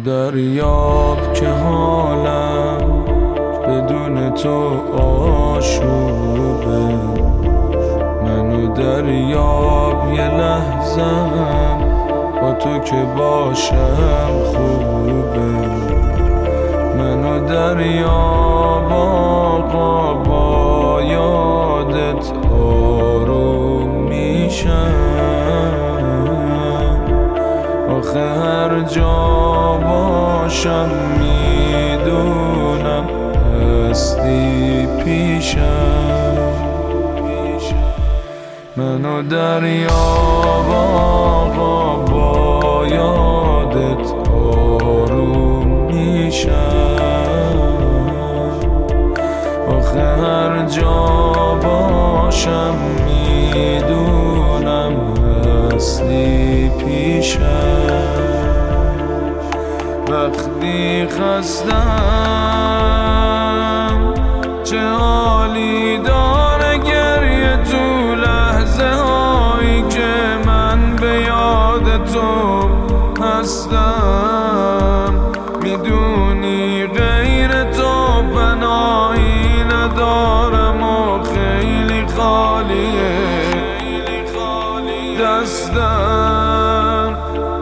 دریاب که حالم بدون تو آشوبه، منو دریاب یه لحظم با تو که باشم خوبه، منو دریاب آقا با یادت آروم میشم، آخه هر جا باشم میدونم هستی پیشم، منو دریاب آقا با یادت آروم میشم، آخه هر جا باشم میدونم هستی پیشم، وقتی خستم چه حالی داره گریه تو لحظه هایی که من به یاد تو هستم، میدونی غیر تو پناهی ندارم و خیلی خالیه دستم،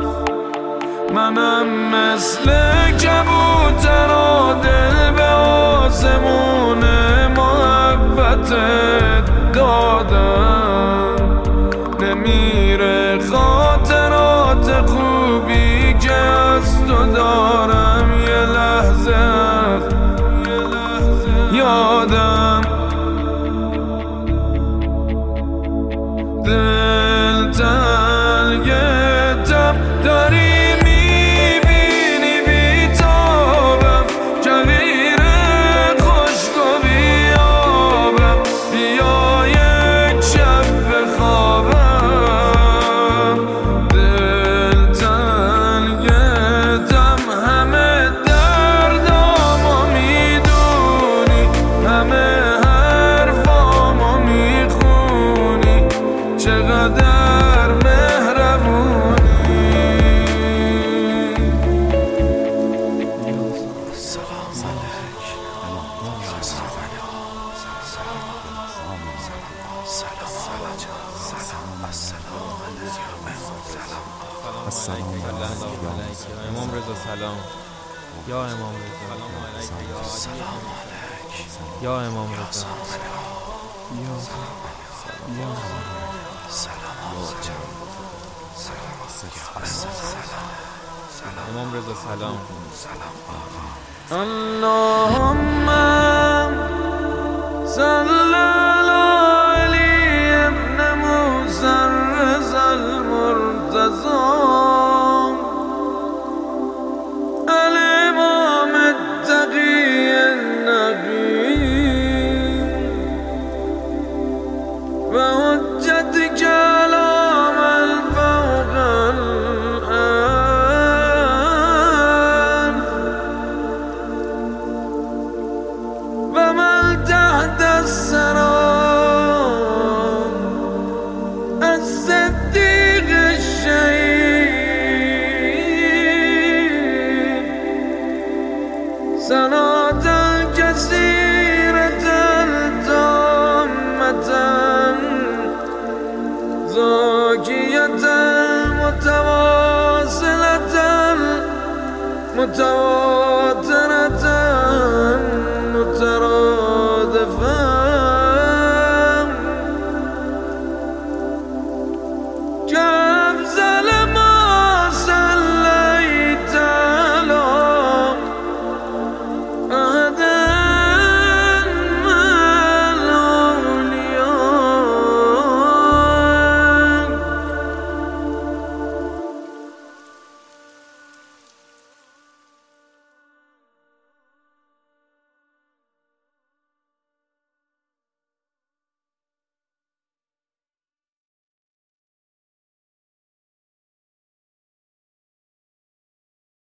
منم مثل کبوتر و دل به آسمون محبتت دادم، نمیره خاطرات خوبی که از تو دارم یه لحظه یادم، دل تنگتم داری چقدر مهربونی. سلام علیک امام رضا سلام یا امام رضا سلام علیک یا امام رضا امام رضا سلام اللهم صل علی ابن موسی الرضا المرتضی الامام التقی النقی و حجت کلام الفوق الان و من تحت السرام الصدیق الشهید صلاة الكثيرة التامة زاكية المتواصلة المتواصلة